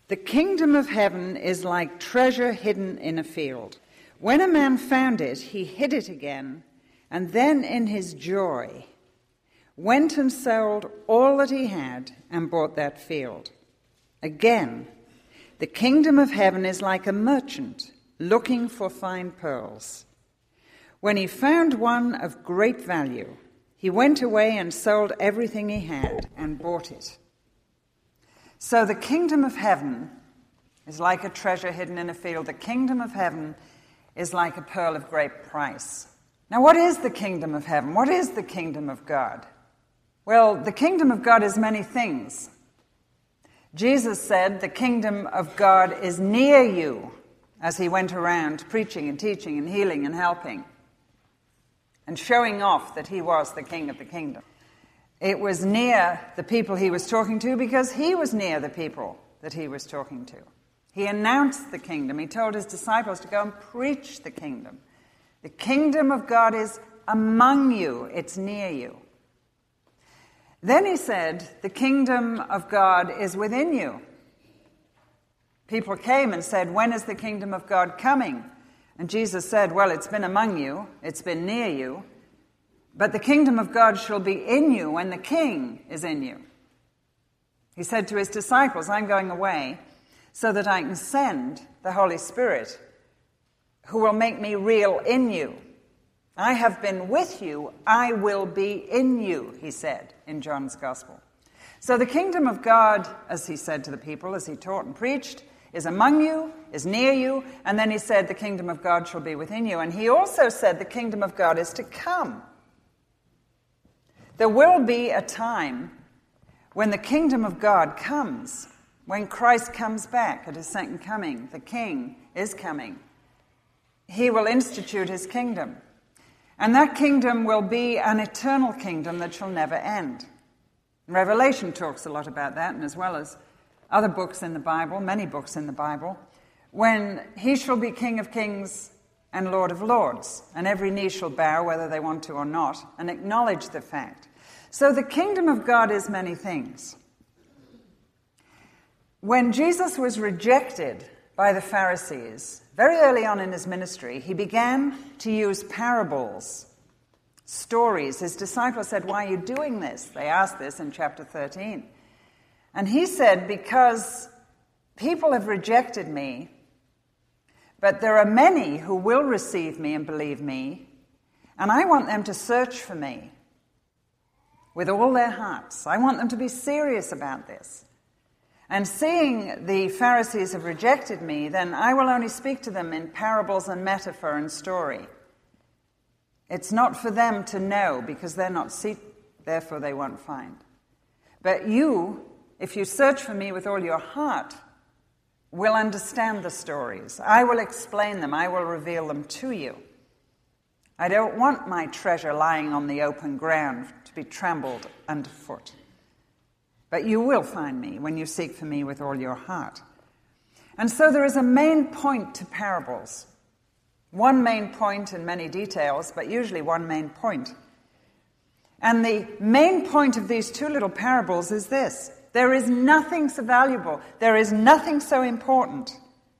The kingdom of heaven is like treasure hidden in a field. When a man found it, he hid it again, and then in his joy went and sold all that he had and bought that field. Again, the kingdom of heaven is like a merchant looking for fine pearls. When he found one of great value, he went away and sold everything he had and bought it. So the kingdom of heaven is like a treasure hidden in a field. The kingdom of heaven is like a pearl of great price. Now, what is the kingdom of heaven? What is the kingdom of God? Well, the kingdom of God is many things. Jesus said the kingdom of God is near you as he went around preaching and teaching and healing and helping and showing off that he was the king of the kingdom. It was near the people he was talking to because he was near the people that he was talking to. He announced the kingdom. He told his disciples to go and preach the kingdom. The kingdom of God is among you. It's near you. Then he said, the kingdom of God is within you. People came and said, when is the kingdom of God coming? And Jesus said, well, it's been among you. It's been near you. But the kingdom of God shall be in you when the king is in you. He said to his disciples, I'm going away so that I can send the Holy Spirit who will make me real in you. I have been with you, I will be in you, he said in John's Gospel. So the kingdom of God, as he said to the people, as he taught and preached, is among you, is near you, and then he said the kingdom of God shall be within you. And he also said the kingdom of God is to come. There will be a time when the kingdom of God comes, when Christ comes back at his second coming. The king is coming. He will institute his kingdom. And that kingdom will be an eternal kingdom that shall never end. Revelation talks a lot about that, and as well as other books in the Bible, many books in the Bible, when he shall be King of kings and Lord of lords, and every knee shall bow, whether they want to or not, and acknowledge the fact. So the kingdom of God is many things. When Jesus was rejected by the Pharisees, very early on in his ministry, he began to use parables, stories. His disciples said, why are you doing this? They asked this in chapter 13. And he said, because people have rejected me, but there are many who will receive me and believe me, and I want them to search for me with all their hearts. I want them to be serious about this. And seeing the Pharisees have rejected me, then I will only speak to them in parables and metaphor and story. It's not for them to know, because they're not seek, therefore they won't find. But you, if you search for me with all your heart, will understand the stories. I will explain them. I will reveal them to you. I don't want my treasure lying on the open ground to be trampled underfoot. But you will find me when you seek for me with all your heart. And so there is a main point to parables. One main point and many details, but usually one main point. And the main point of these two little parables is this. There is nothing so valuable, there is nothing so important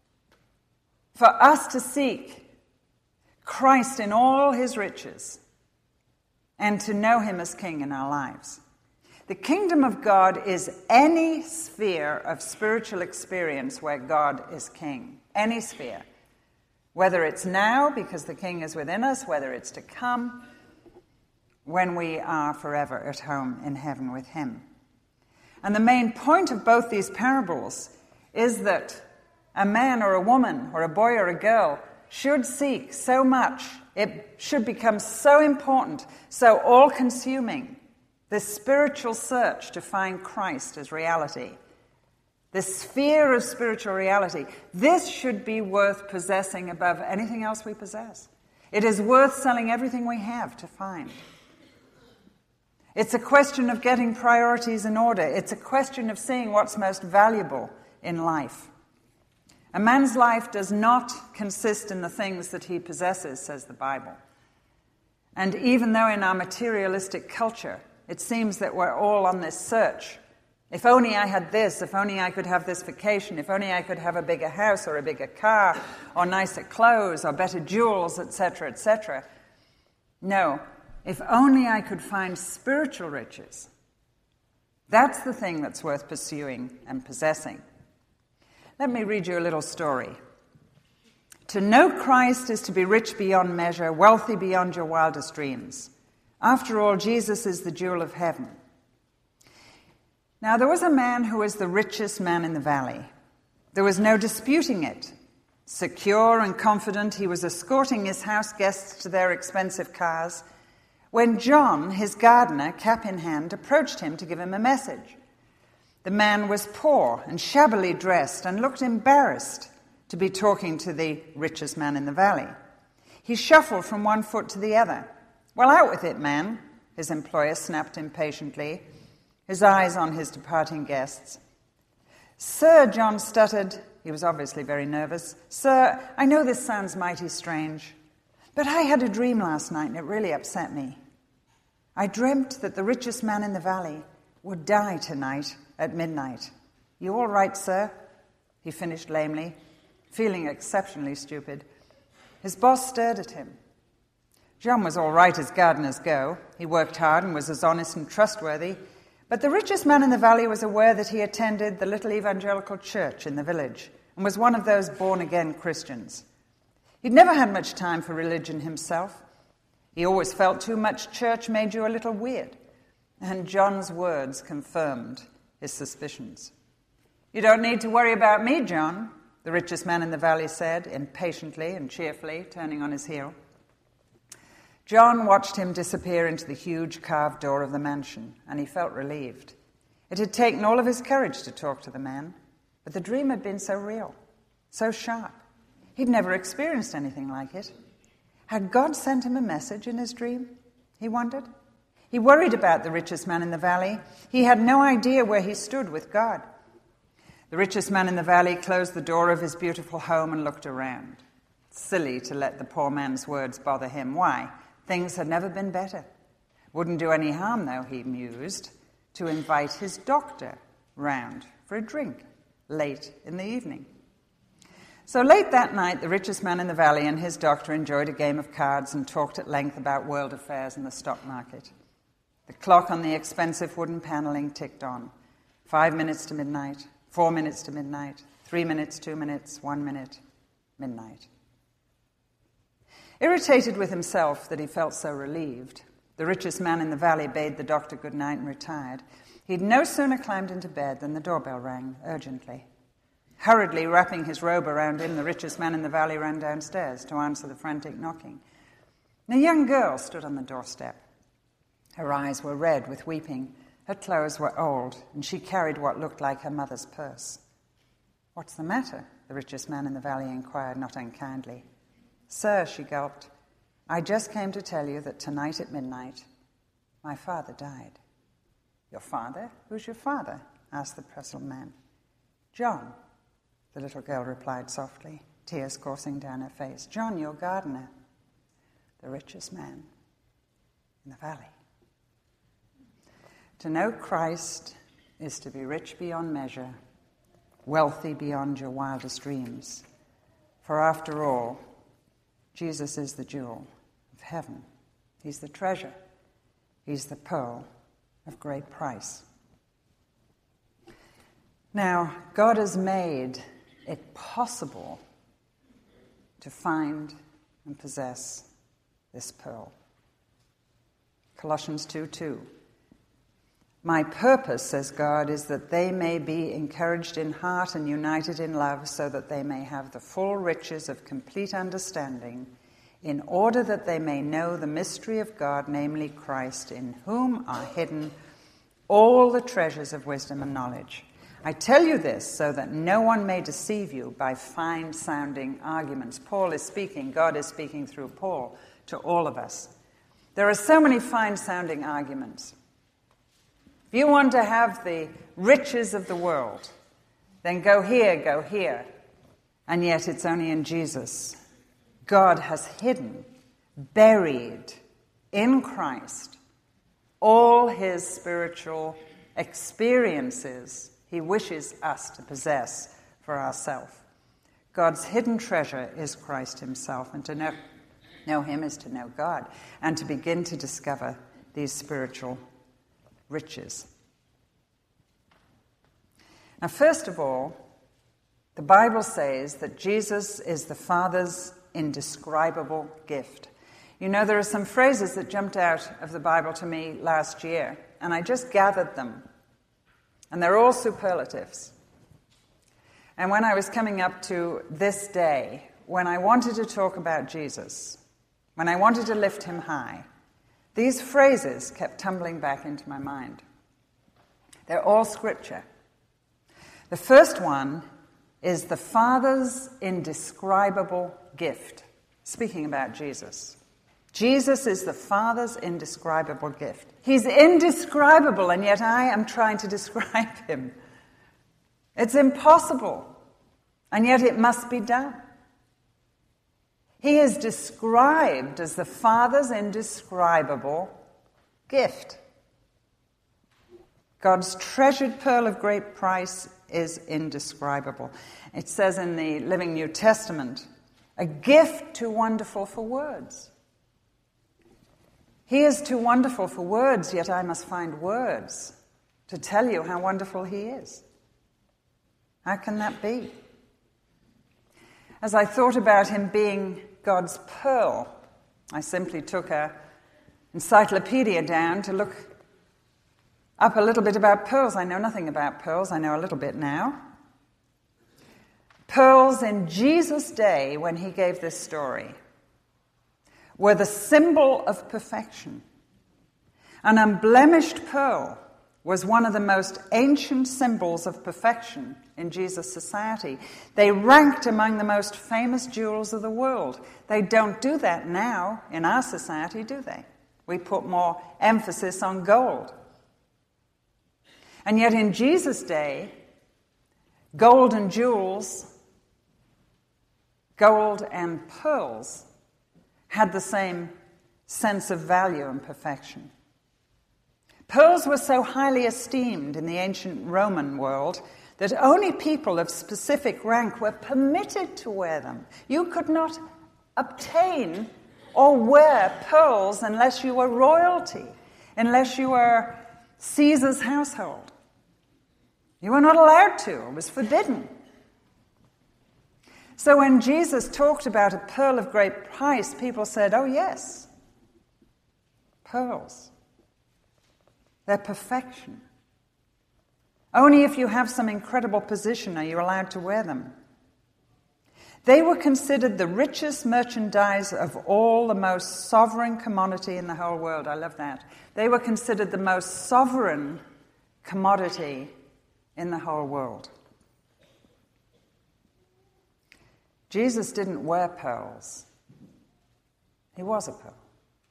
for us to seek Christ in all his riches and to know him as King in our lives. The kingdom of God is any sphere of spiritual experience where God is King. Any sphere. Whether it's now, because the King is within us, whether it's to come, when we are forever at home in heaven with him. And the main point of both these parables is that a man or a woman or a boy or a girl should seek so much, it should become so important, so all-consuming, this spiritual search to find Christ as reality, this sphere of spiritual reality. This should be worth possessing above anything else we possess. It is worth selling everything we have to find. It's a question of getting priorities in order. It's a question of seeing what's most valuable in life. A man's life does not consist in the things that he possesses, says the Bible. And even though in our materialistic culture it seems that we're all on this search If only I had this, if only I could have this vacation, if only I could have a bigger house or a bigger car or nicer clothes or better jewels, etc., etc. No, if only I could find spiritual riches. That's the thing that's worth pursuing and possessing. Let me read you a little story. To know Christ is to be rich beyond measure, wealthy beyond your wildest dreams. After all, Jesus is the jewel of heaven. Now, there was a man who was the richest man in the valley. There was no disputing it. Secure and confident, he was escorting his house guests to their expensive cars when John, his gardener, cap in hand, approached him to give him a message. The man was poor and shabbily dressed and looked embarrassed to be talking to the richest man in the valley. He shuffled from one foot to the other. "Well, out with it, man," his employer snapped impatiently, his eyes on his departing guests. "Sir," John stuttered. He was obviously very nervous. "Sir, I know this sounds mighty strange, but I had a dream last night and it really upset me. I dreamt that the richest man in the valley would die tonight at midnight. You all right, sir?" He finished lamely, feeling exceptionally stupid. His boss stared at him. John was all right as gardeners go. He worked hard and was as honest and trustworthy. But the richest man in the valley was aware that he attended the little evangelical church in the village and was one of those born-again Christians. He'd never had much time for religion himself. He always felt too much church made you a little weird. And John's words confirmed his suspicions. "You don't need to worry about me, John," the richest man in the valley said, impatiently and cheerfully, turning on his heel. John watched him disappear into the huge carved door of the mansion, and he felt relieved. It had taken all of his courage to talk to the man, but the dream had been so real, so sharp. He'd never experienced anything like it. Had God sent him a message in his dream? He wondered. He worried about the richest man in the valley. He had no idea where he stood with God. The richest man in the valley closed the door of his beautiful home and looked around. Silly to let the poor man's words bother him. Why? Things had never been better. Wouldn't do any harm, though, he mused, to invite his doctor round for a drink late in the evening. So late that night, the richest man in the valley and his doctor enjoyed a game of cards and talked at length about world affairs and the stock market. The clock on the expensive wooden paneling ticked on. 5 minutes to midnight, 4 minutes to midnight, 3 minutes, 2 minutes, 1 minute, midnight. Irritated with himself that he felt so relieved, the richest man in the valley bade the doctor good night and retired. He'd no sooner climbed into bed than the doorbell rang urgently. Hurriedly wrapping his robe around him, the richest man in the valley ran downstairs to answer the frantic knocking. A young girl stood on the doorstep. Her eyes were red with weeping. Her clothes were old, and she carried what looked like her mother's purse. "What's the matter?" the richest man in the valley inquired, not unkindly. "Sir," she gulped, "I just came to tell you that tonight at midnight, my father died." "Your father? Who's your father?" asked the puzzled man. "John," the little girl replied softly, tears coursing down her face. "John, your gardener, the richest man in the valley." To know Christ is to be rich beyond measure, wealthy beyond your wildest dreams. For after all, Jesus is the jewel of heaven. He's the treasure. He's the pearl of great price. Now, God has made it possible to find and possess this pearl. Colossians 2:2. "My purpose," says God, "is that they may be encouraged in heart and united in love, so that they may have the full riches of complete understanding, in order that they may know the mystery of God, namely Christ, in whom are hidden all the treasures of wisdom and knowledge. I tell you this so that no one may deceive you by fine-sounding arguments." Paul is speaking, God is speaking through Paul to all of us. There are so many fine-sounding arguments. If you want to have the riches of the world, then go here. And yet it's only in Jesus. God has hidden, buried in Christ, all his spiritual experiences he wishes us to possess for ourselves. God's hidden treasure is Christ himself, and to know him is to know God, and to begin to discover these spiritual riches. Now, first of all, the Bible says that Jesus is the Father's indescribable gift. You know, there are some phrases that jumped out of the Bible to me last year, and I just gathered them. And they're all superlatives. And when I was coming up to this day, when I wanted to talk about Jesus, when I wanted to lift him high, these phrases kept tumbling back into my mind. They're all scripture. The first one is the Father's indescribable gift, speaking about Jesus. Jesus is the Father's indescribable gift. He's indescribable, and yet I am trying to describe him. It's impossible, and yet it must be done. He is described as the Father's indescribable gift. God's treasured pearl of great price is indescribable. It says in the Living New Testament, a gift too wonderful for words. He is too wonderful for words, yet I must find words to tell you how wonderful he is. How can that be? As I thought about him being God's pearl, I simply took an encyclopedia down to look up a little bit about pearls. I know nothing about pearls. I know a little bit now. Pearls in Jesus' day, when he gave this story, were the symbol of perfection. An unblemished pearl was one of the most ancient symbols of perfection in Jesus' society. They ranked among the most famous jewels of the world. They don't do that now in our society, do they? We put more emphasis on gold. And yet in Jesus' day, gold and jewels, gold and pearls, had the same sense of value and perfection. Pearls were so highly esteemed in the ancient Roman world that only people of specific rank were permitted to wear them. You could not obtain or wear pearls unless you were royalty, unless you were Caesar's household. You were not allowed to. It was forbidden. So when Jesus talked about a pearl of great price, people said, oh yes, pearls. They're perfection. Only if you have some incredible position are you allowed to wear them. They were considered the richest merchandise of all, the most sovereign commodity in the whole world. I love that. They were considered the most sovereign commodity in the whole world. Jesus didn't wear pearls. He was a pearl.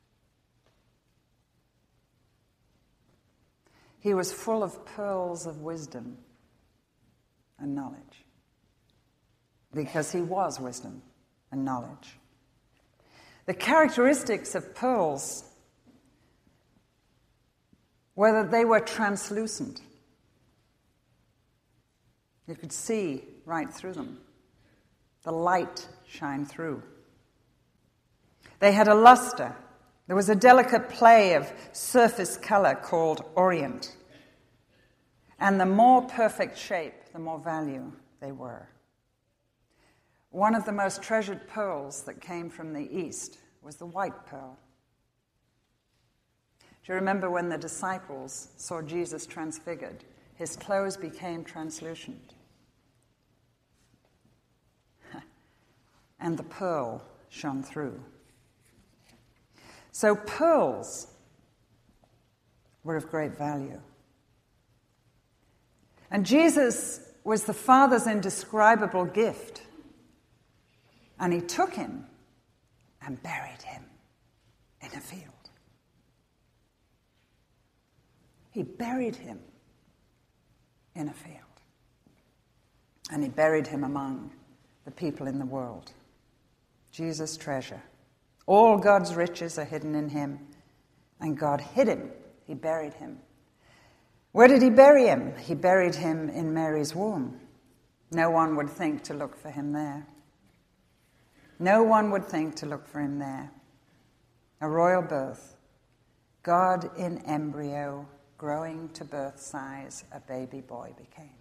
He was full of pearls of wisdom and knowledge, because he was wisdom and knowledge. The characteristics of pearls were that they were translucent. You could see right through them. The light shined through. They had a luster. There was a delicate play of surface color called orient. And the more perfect shape, the more value they were. One of the most treasured pearls that came from the East was the white pearl. Do you remember when the disciples saw Jesus transfigured? His clothes became translucent. And the pearl shone through. So pearls were of great value. And Jesus was the Father's indescribable gift. And he took him and buried him in a field. He buried him in a field. And he buried him among the people in the world. Jesus' treasure. All God's riches are hidden in him. And God hid him. He buried him. Where did he bury him? He buried him in Mary's womb. No one would think to look for him there. No one would think to look for him there. A royal birth. God in embryo, growing to birth size, a baby boy became.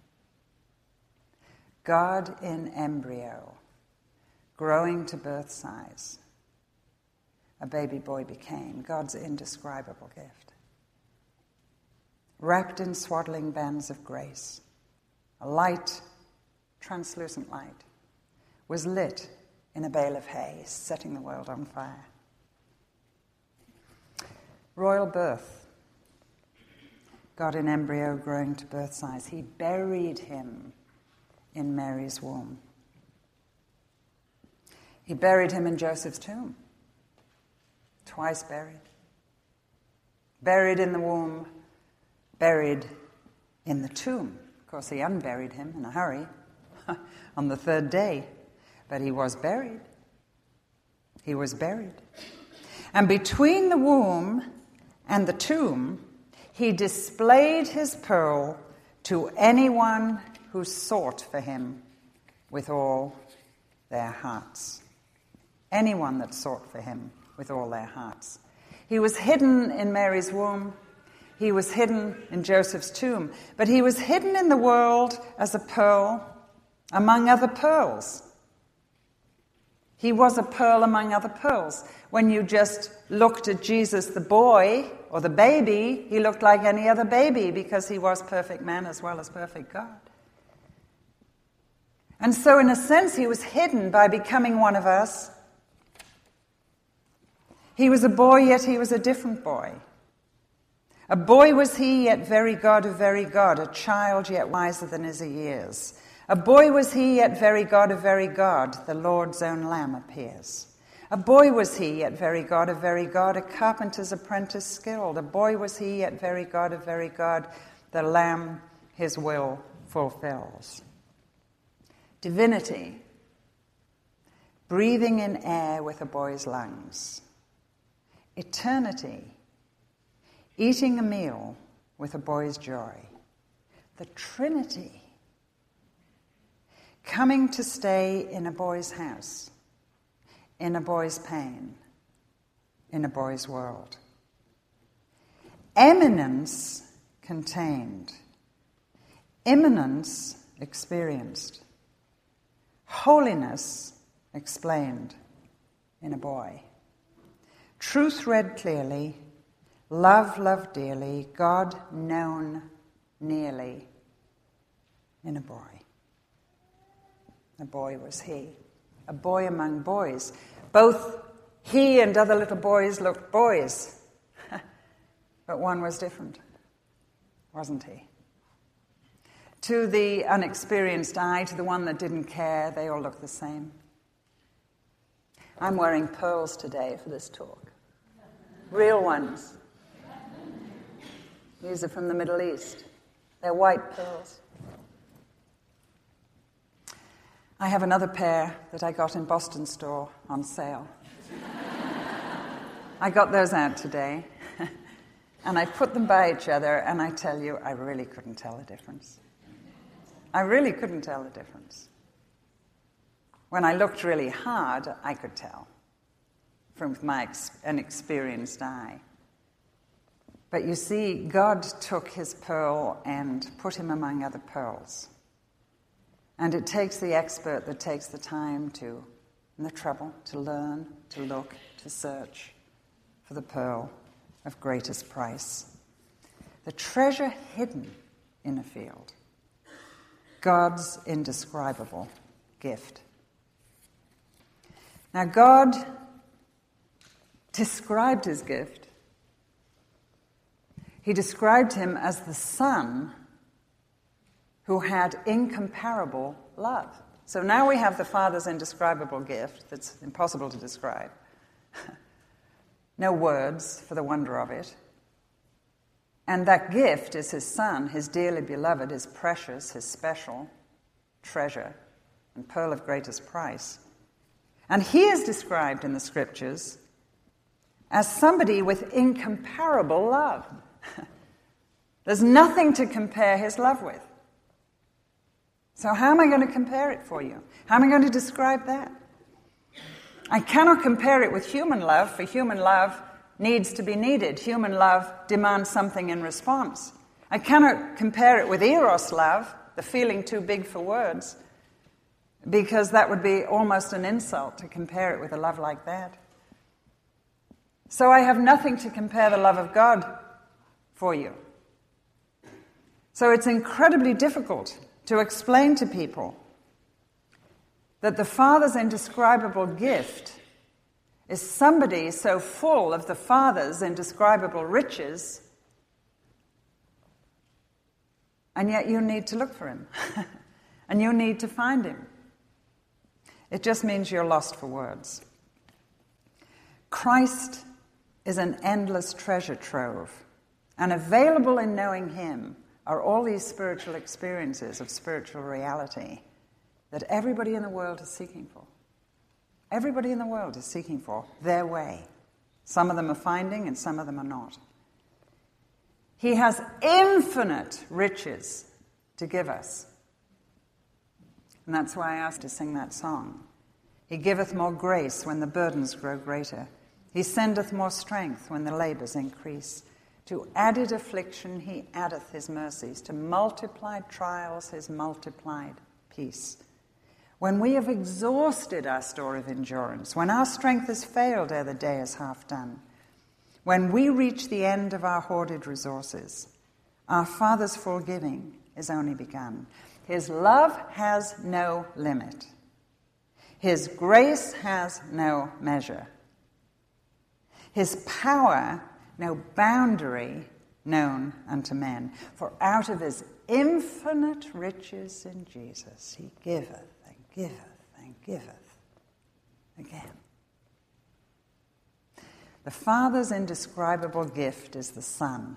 God in embryo, growing to birth size, a baby boy became. God's indescribable gift. Wrapped in swaddling bands of grace, a light, translucent light, was lit in a bale of hay, setting the world on fire. Royal birth. God in embryo, growing to birth size. He buried him in Mary's womb. He buried him in Joseph's tomb. Twice buried. Buried in the womb, buried in the tomb. Of course, he unburied him in a hurry on the third day, but he was buried. He was buried. And between the womb and the tomb, he displayed his pearl to anyone who sought for him with all their hearts. Anyone that sought for him with all their hearts. He was hidden in Mary's womb. He was hidden in Joseph's tomb. But he was hidden in the world as a pearl among other pearls. He was a pearl among other pearls. When you just looked at Jesus, the boy, or the baby, he looked like any other baby because he was perfect man as well as perfect God. And so in a sense, he was hidden by becoming one of us. He was a boy, yet he was a different boy. A boy was he, yet very God of very God, a child, yet wiser than his years. A boy was he, yet very God of very God, the Lord's own Lamb appears. A boy was he, yet very God of very God, a carpenter's apprentice skilled. A boy was he, yet very God of very God, the Lamb his will fulfills. Divinity, breathing in air with a boy's lungs. Eternity, eating a meal with a boy's joy. The Trinity, coming to stay in a boy's house, in a boy's pain, in a boy's world. Eminence contained, immanence experienced, holiness explained in a boy. Truth read clearly, love loved dearly, God known nearly in a boy. A boy was he, a boy among boys. Both he and other little boys looked boys, but one was different, wasn't he? To the unexperienced eye, to the one that didn't care, they all looked the same. I'm wearing pearls today for this talk. Real ones. These are from the Middle East. They're white pearls. I have another pair that I got in Boston store on sale. I got those out today. And I put them by each other, and I tell you, I really couldn't tell the difference. I really couldn't tell the difference. When I looked really hard, I could tell from an experienced eye. But you see, God took his pearl and put him among other pearls. And it takes the expert that takes the time to, and the trouble, to learn, to look, to search for the pearl of greatest price. The treasure hidden in a field. God's indescribable gift. Now, God described his gift. He described him as the Son who had incomparable love. So now we have the Father's indescribable gift that's impossible to describe. No words for the wonder of it. And that gift is his Son, his dearly beloved, his precious, his special treasure and pearl of greatest price. And he is described in the Scriptures as somebody with incomparable love. There's nothing to compare his love with. So how am I going to compare it for you? How am I going to describe that? I cannot compare it with human love, for human love needs to be needed. Human love demands something in response. I cannot compare it with eros love, the feeling too big for words, because that would be almost an insult to compare it with a love like that. So I have nothing to compare the love of God for you. So it's incredibly difficult to explain to people that the Father's indescribable gift is somebody so full of the Father's indescribable riches, and yet you need to look for him, and you need to find him. It just means you're lost for words. Christ is an endless treasure trove, and available in knowing him are all these spiritual experiences of spiritual reality that everybody in the world is seeking for. Everybody in the world is seeking for their way. Some of them are finding and some of them are not. He has infinite riches to give us. And that's why I asked to sing that song. He giveth more grace when the burdens grow greater. He sendeth more strength when the labours increase. To added affliction he addeth his mercies. To multiplied trials his multiplied peace. When we have exhausted our store of endurance, when our strength has failed ere the day is half done, when we reach the end of our hoarded resources, our Father's full giving is only begun. His love has no limit. His grace has no measure. His power no boundary known unto men. For out of his infinite riches in Jesus he giveth and giveth and giveth again. The Father's indescribable gift is the Son,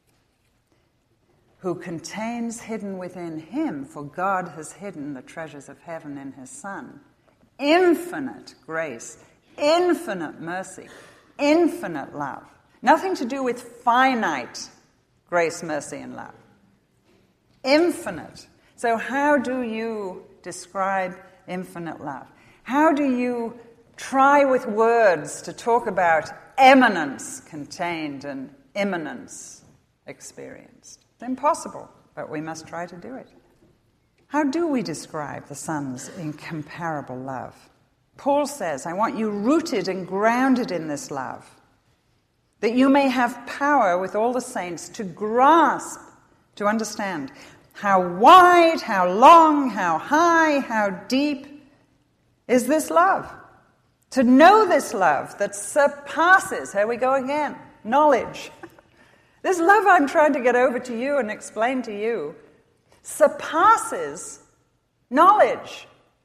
who contains hidden within him, for God has hidden the treasures of heaven in his Son, infinite grace, infinite mercy, infinite love. Nothing to do with finite grace, mercy, and love. Infinite. So how do you describe infinite love? How do you try with words to talk about eminence contained and immanence experienced? It's impossible, but we must try to do it. How do we describe the Son's incomparable love? Paul says, I want you rooted and grounded in this love, that you may have power with all the saints to grasp, to understand how wide, how long, how high, how deep is this love. To know this love that surpasses, here we go again, knowledge. This love I'm trying to get over to you and explain to you surpasses knowledge.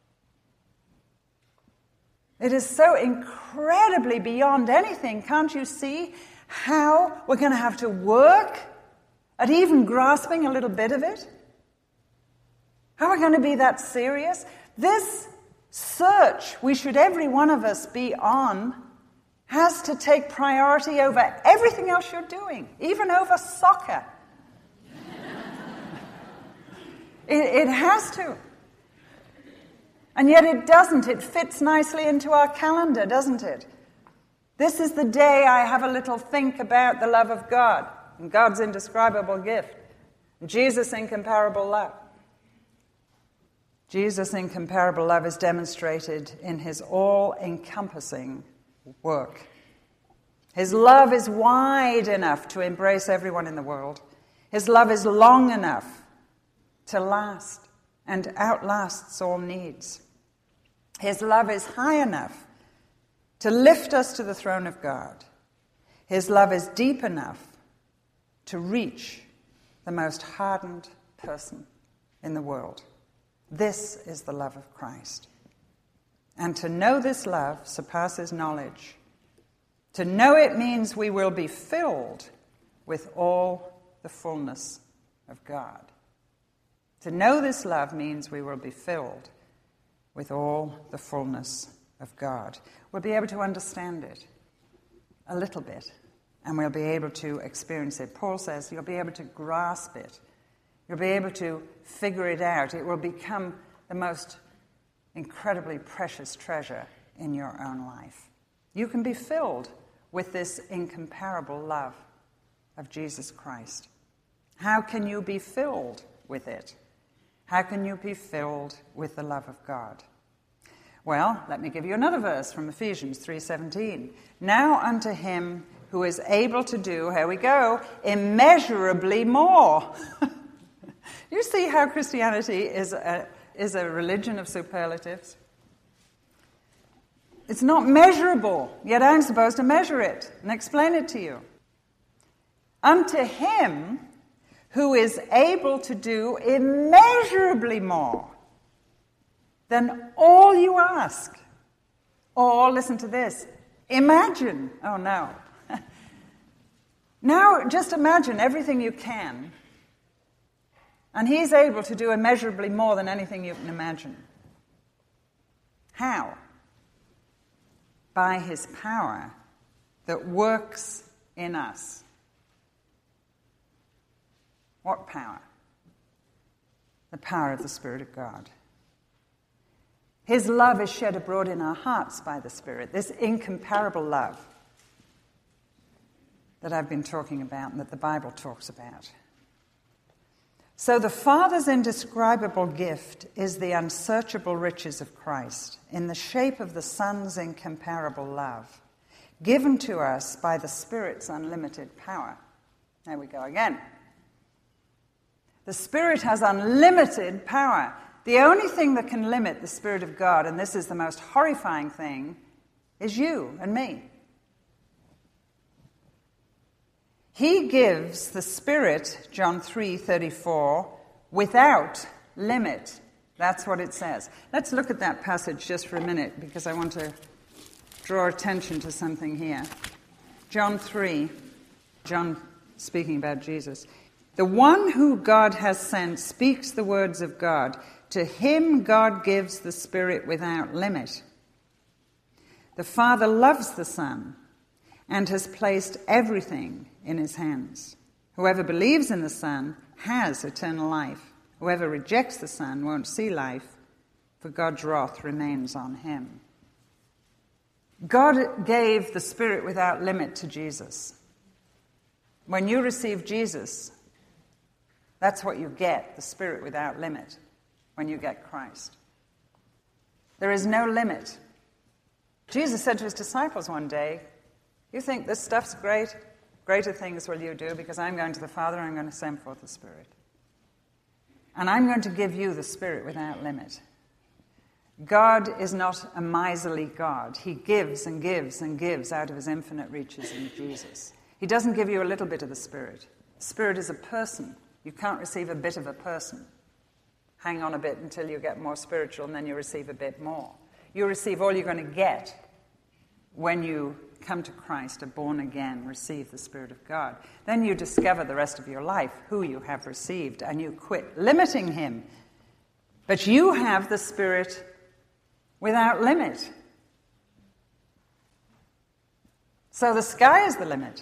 It is so incredibly beyond anything. Can't you see how we're going to have to work at even grasping a little bit of it? How are we going to be that serious? This search we should, every one of us, be on has to take priority over everything else you're doing, even over soccer. It has to. And yet it doesn't. It fits nicely into our calendar, doesn't it? This is the day I have a little think about the love of God and God's indescribable gift, and Jesus' incomparable love. Jesus' incomparable love is demonstrated in his all-encompassing work. His love is wide enough to embrace everyone in the world. His love is long enough to last and outlasts all needs. His love is high enough to lift us to the throne of God. His love is deep enough to reach the most hardened person in the world. This is the love of Christ. And to know this love surpasses knowledge. To know it means we will be filled with all the fullness of God. To know this love means we will be filled with all the fullness of God. We'll be able to understand it a little bit and we'll be able to experience it. Paul says you'll be able to grasp it. You'll be able to figure it out. It will become the most incredibly precious treasure in your own life. You can be filled with this incomparable love of Jesus Christ. How can you be filled with it? How can you be filled with the love of God? Well, let me give you another verse from Ephesians 3:17. Now unto him who is able to do, here we go, immeasurably more. You see how Christianity is a religion of superlatives? It's not measurable, yet I'm supposed to measure it and explain it to you. Unto him who is able to do immeasurably more than all you ask. Or, listen to this, imagine. Oh, no. Now, just imagine everything you can, and he's able to do immeasurably more than anything you can imagine. How? By his power that works in us. What power? The power of the Spirit of God. His love is shed abroad in our hearts by the Spirit, this incomparable love that I've been talking about and that the Bible talks about. So the Father's indescribable gift is the unsearchable riches of Christ in the shape of the Son's incomparable love, given to us by the Spirit's unlimited power. There we go again. The Spirit has unlimited power. The only thing that can limit the Spirit of God, and this is the most horrifying thing, is you and me. He gives the Spirit, John 3:34, without limit. That's what it says. Let's look at that passage just for a minute, because I want to draw attention to something here. John 3, John speaking about Jesus. The one who God has sent speaks the words of God. To him God gives the Spirit without limit. The Father loves the Son and has placed everything in his hands. Whoever believes in the Son has eternal life. Whoever rejects the Son won't see life, for God's wrath remains on him. God gave the Spirit without limit to Jesus. When you receive Jesus, that's what you get, the Spirit without limit, when you get Christ. There is no limit. Jesus said to his disciples one day, you think this stuff's great? Greater things will you do, because I'm going to the Father and I'm going to send forth the Spirit. And I'm going to give you the Spirit without limit. God is not a miserly God. He gives and gives and gives out of his infinite riches in Jesus. He doesn't give you a little bit of the Spirit. The Spirit is a person. You can't receive a bit of a person. Hang on a bit until you get more spiritual, and then you receive a bit more. You receive all you're going to get when you come to Christ, are born again, receive the Spirit of God. Then you discover the rest of your life who you have received, and you quit limiting him. But you have the Spirit without limit. So the sky is the limit.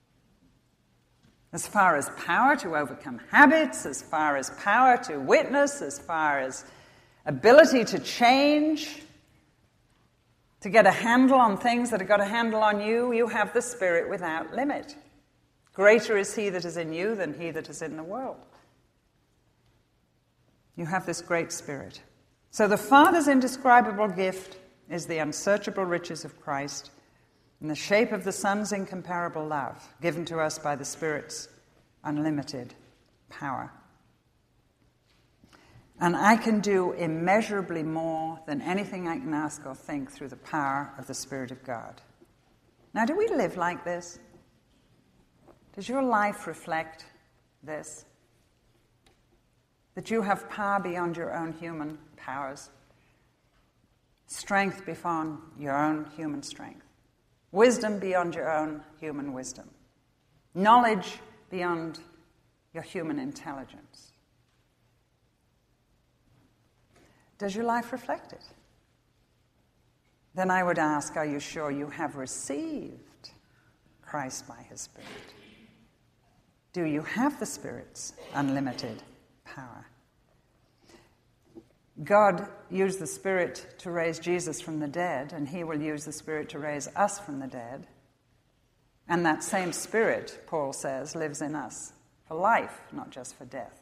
As far as power to overcome habits, as far as power to witness, as far as ability to change, to get a handle on things that have got a handle on you, you have the Spirit without limit. Greater is he that is in you than he that is in the world. You have this great Spirit. So the Father's indescribable gift is the unsearchable riches of Christ in the shape of the Son's incomparable love, given to us by the Spirit's unlimited power. And I can do immeasurably more than anything I can ask or think through the power of the Spirit of God. Now, do we live like this? Does your life reflect this? That you have power beyond your own human powers, strength beyond your own human strength, wisdom beyond your own human wisdom, knowledge beyond your human intelligence. Does your life reflect it? Then I would ask, are you sure you have received Christ by his Spirit? Do you have the Spirit's unlimited power? God used the Spirit to raise Jesus from the dead, and he will use the Spirit to raise us from the dead. And that same Spirit, Paul says, lives in us for life, not just for death.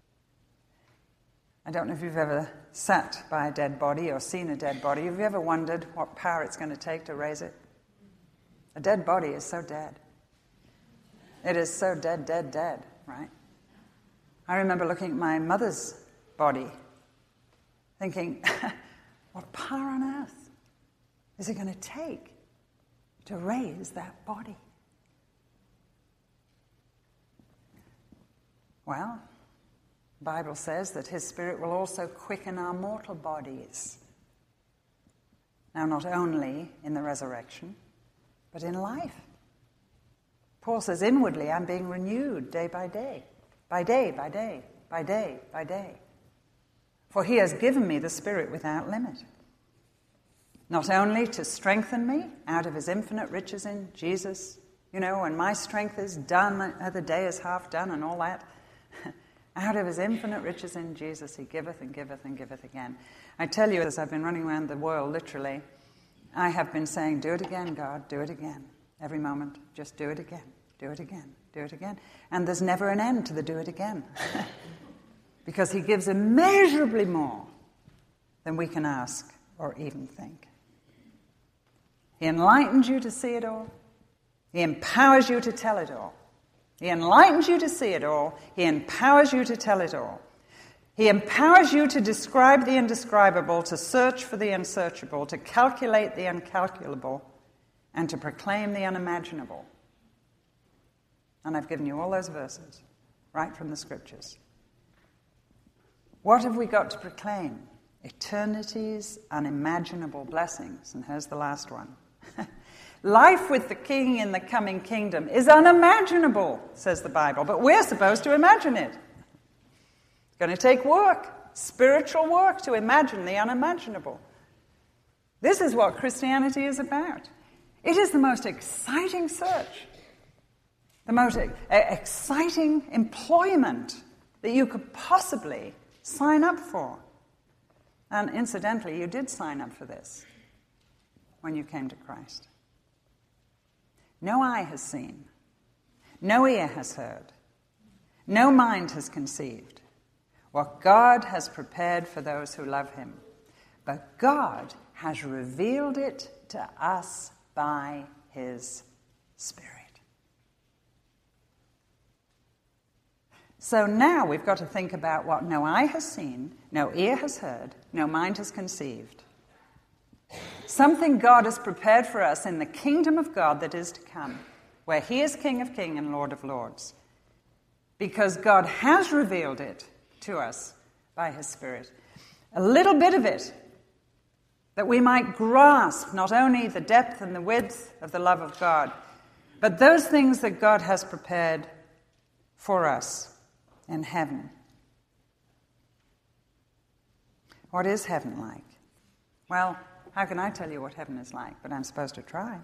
I don't know if you've ever sat by a dead body or seen a dead body. Have you ever wondered what power it's going to take to raise it? A dead body is so dead. It is so dead, dead, dead, right? I remember looking at my mother's body, thinking, what power on earth is it going to take to raise that body? Well, the Bible says that his Spirit will also quicken our mortal bodies. Now, not only in the resurrection, but in life. Paul says, inwardly, I'm being renewed day by day, by day, by day, by day, by day. For he has given me the Spirit without limit. Not only to strengthen me out of his infinite riches in Jesus, when my strength is done, the day is half done and all that. Out of his infinite riches in Jesus, he giveth and giveth and giveth again. I tell you, as I've been running around the world, literally, I have been saying, do it again, God, do it again. Every moment, just do it again, do it again, do it again. And there's never an end to the do it again. Because he gives immeasurably more than we can ask or even think. He enlightens you to see it all. He empowers you to tell it all. He enlightens you to see it all. He empowers you to tell it all. He empowers you to describe the indescribable, to search for the unsearchable, to calculate the uncalculable, and to proclaim the unimaginable. And I've given you all those verses, right from the Scriptures. What have we got to proclaim? Eternity's unimaginable blessings. And here's the last one. Life with the King in the coming kingdom is unimaginable, says the Bible, but we're supposed to imagine it. It's going to take work, spiritual work, to imagine the unimaginable. This is what Christianity is about. It is the most exciting search, the most exciting employment that you could possibly sign up for. And incidentally, you did sign up for this when you came to Christ. No eye has seen, no ear has heard, no mind has conceived what God has prepared for those who love him. But God has revealed it to us by his Spirit. So now we've got to think about what no eye has seen, no ear has heard, no mind has conceived. Something God has prepared for us in the kingdom of God that is to come, where he is King of kings and Lord of lords. Because God has revealed it to us by his Spirit. A little bit of it, that we might grasp not only the depth and the width of the love of God, but those things that God has prepared for us in heaven. What is heaven like? Well, how can I tell you what heaven is like? But I'm supposed to try.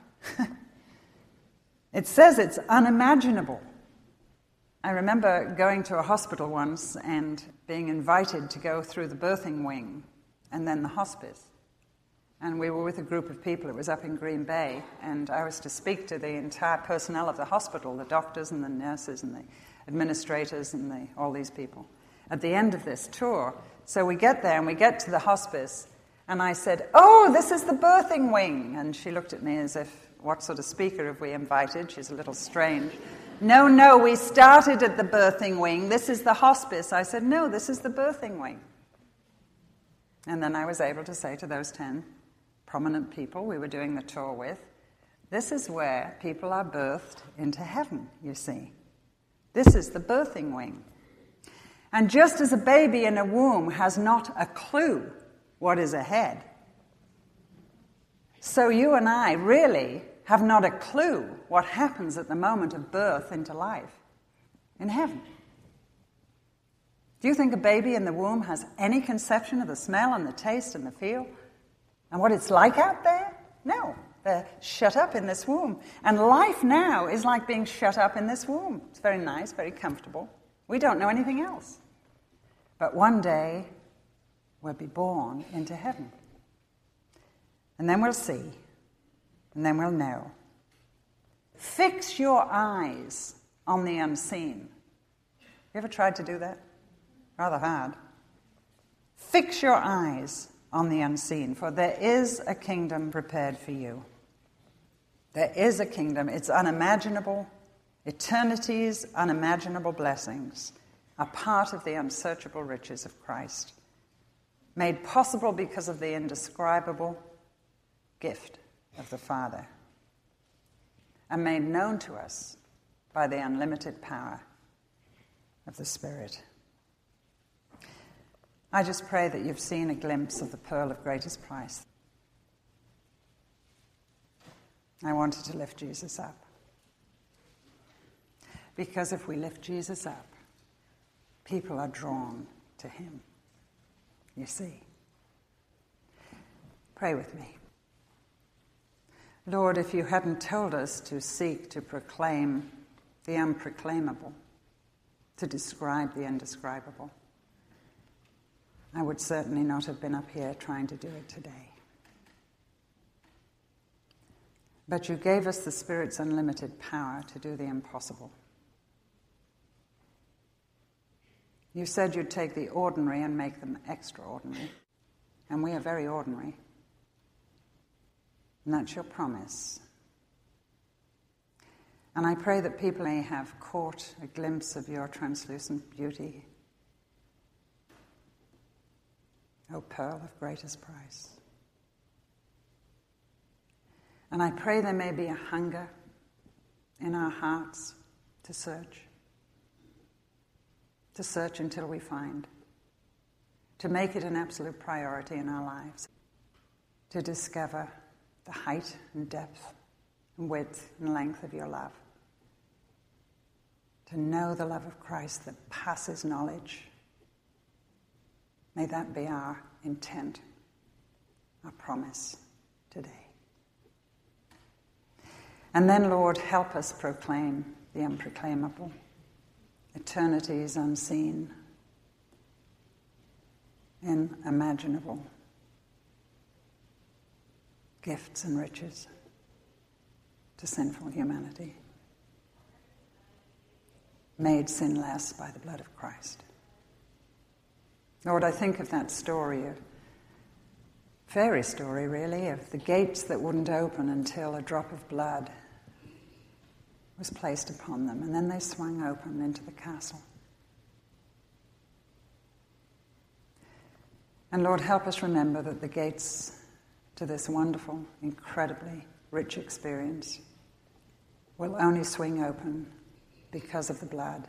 It says it's unimaginable. I remember going to a hospital once and being invited to go through the birthing wing and then the hospice. And we were with a group of people. It was up in Green Bay, and I was to speak to the entire personnel of the hospital, the doctors and the nurses and the administrators and all these people, at the end of this tour. So we get there and we get to the hospice, and I said, "Oh, this is the birthing wing." And she looked at me as if, what sort of speaker have we invited? She's a little strange. No, we started at the birthing wing. This is the hospice. I said, "No, this is the birthing wing." And then I was able to say to those 10 prominent people we were doing the tour with, this is where people are birthed into heaven, you see. This is the birthing wing. And just as a baby in a womb has not a clue what is ahead, so you and I really have not a clue what happens at the moment of birth into life in heaven. Do you think a baby in the womb has any conception of the smell and the taste and the feel and what it's like out there? No, They're shut up in this womb. And life now is like being shut up in this womb. It's very nice, very comfortable. We don't know anything else. But one day, we'll be born into heaven. And then we'll see. And then we'll know. Fix your eyes on the unseen. You ever tried to do that? Rather hard. Fix your eyes on the unseen, for there is a kingdom prepared for you. There is a kingdom. It's unimaginable. Eternity's unimaginable blessings are part of the unsearchable riches of Christ, made possible because of the indescribable gift of the Father, and made known to us by the unlimited power of the Spirit. I just pray that you've seen a glimpse of the pearl of greatest price. I wanted to lift Jesus up. Because if we lift Jesus up, people are drawn to him. You see. Pray with me. Lord, if you hadn't told us to seek to proclaim the unproclaimable, to describe the indescribable, I would certainly not have been up here trying to do it today. But you gave us the Spirit's unlimited power to do the impossible. You said you'd take the ordinary and make them extraordinary. And we are very ordinary. And that's your promise. And I pray that people may have caught a glimpse of your translucent beauty. O pearl of greatest price. And I pray there may be a hunger in our hearts to search until we find, to make it an absolute priority in our lives, to discover the height and depth and width and length of your love, to know the love of Christ that passes knowledge. May that be our intent, our promise today. And then, Lord, help us proclaim the unproclaimable, eternity's unseen, unimaginable gifts and riches to sinful humanity, made sinless by the blood of Christ. Lord, I think of that story, a fairy story really, of the gates that wouldn't open until a drop of blood was placed upon them, and then they swung open into the castle. And Lord, help us remember that the gates to this wonderful, incredibly rich experience will only swing open because of the blood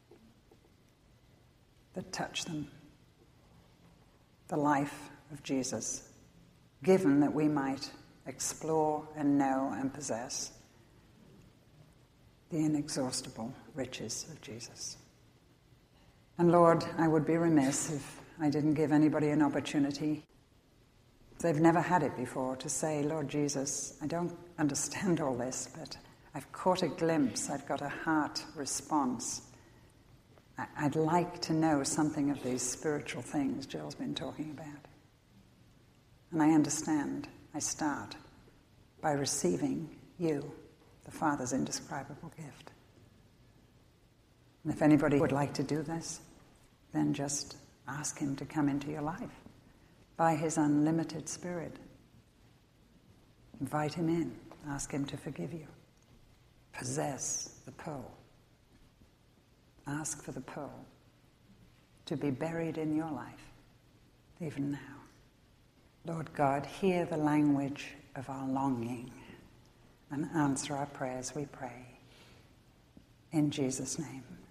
that touched them, the life of Jesus, given that we might explore and know and possess the inexhaustible riches of Jesus. And Lord, I would be remiss if I didn't give anybody an opportunity, if they've never had it before, to say, Lord Jesus, I don't understand all this, but I've caught a glimpse, I've got a heart response. I'd like to know something of these spiritual things Jill's been talking about. And I understand. I start by receiving you, the Father's indescribable gift. And if anybody would like to do this, then just ask him to come into your life by his unlimited Spirit. Invite him in. Ask him to forgive you. Possess the pearl. Ask for the pearl to be buried in your life, even now. Lord God, hear the language of our longing and answer our prayers, we pray. In Jesus' name.